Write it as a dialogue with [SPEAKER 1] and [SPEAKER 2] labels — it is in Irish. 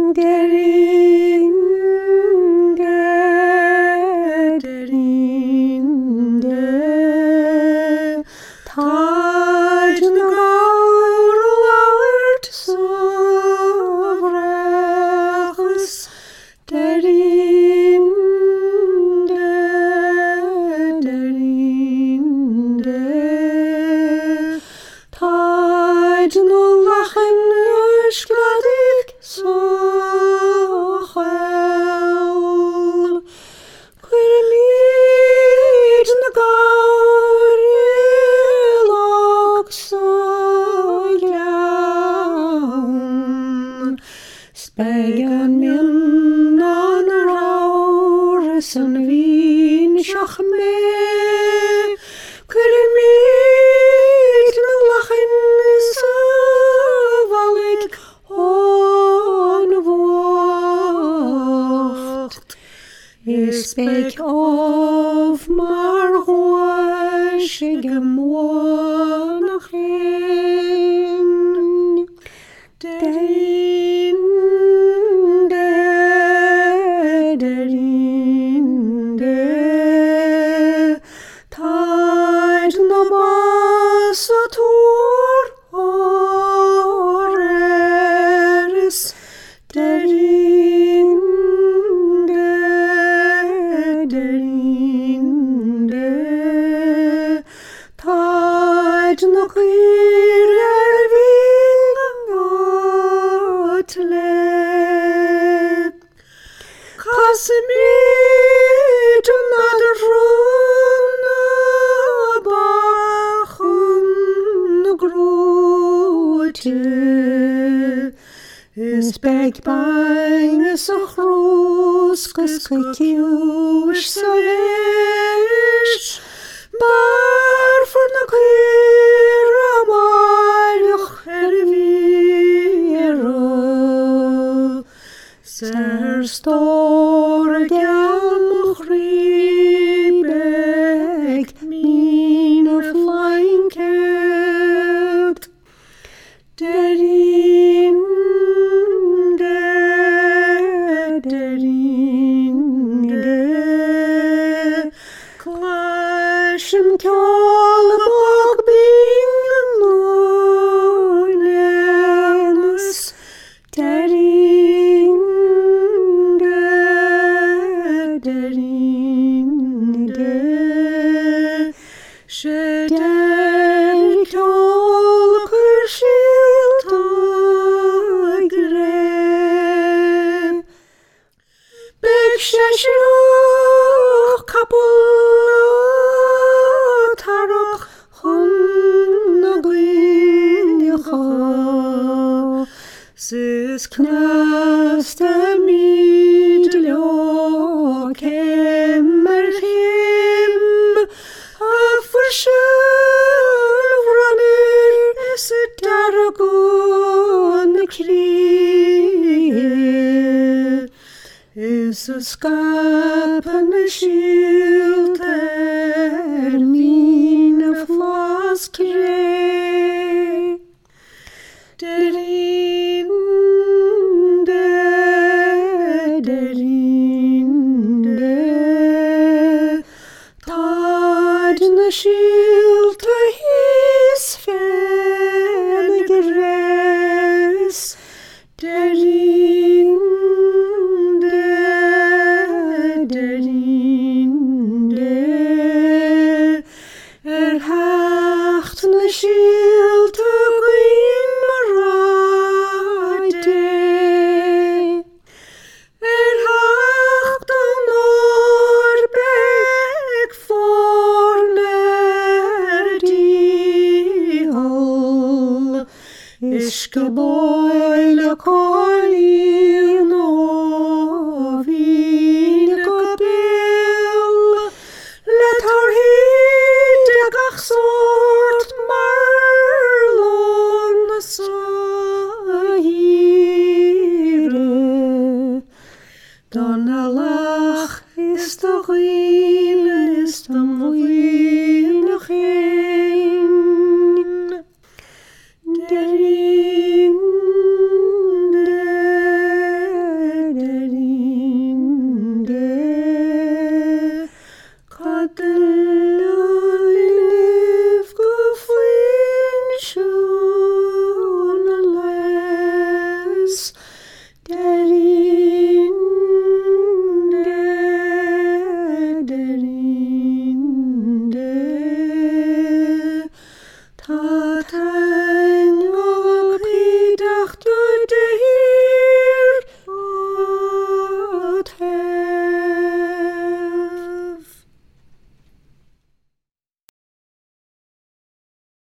[SPEAKER 1] Speigan min an raur san vin shach me Kurmit na lachin sa valig on vocht Is speak of mar hoashigem wanachin Casimir another runa bachun grote is beg bang is a groes geskieuws savish bar for na queer amalch erviro ser stor gam chribeg min a flying cat derin clashim kol bog bing moines derin Shedel kol kurshilt agre Beg shashruch kapul tarach chun naglincha Sis knast a midlo kemerchim Verschil vranir is a daragon krie Is a skap and a shield min a flas kre Derin the shield to his fenigres derin hacht the shield to glimmerade hacht an orbeg Ishkaboyle kolin ovin kopil Let her hit a gachsort marlon sahire Dan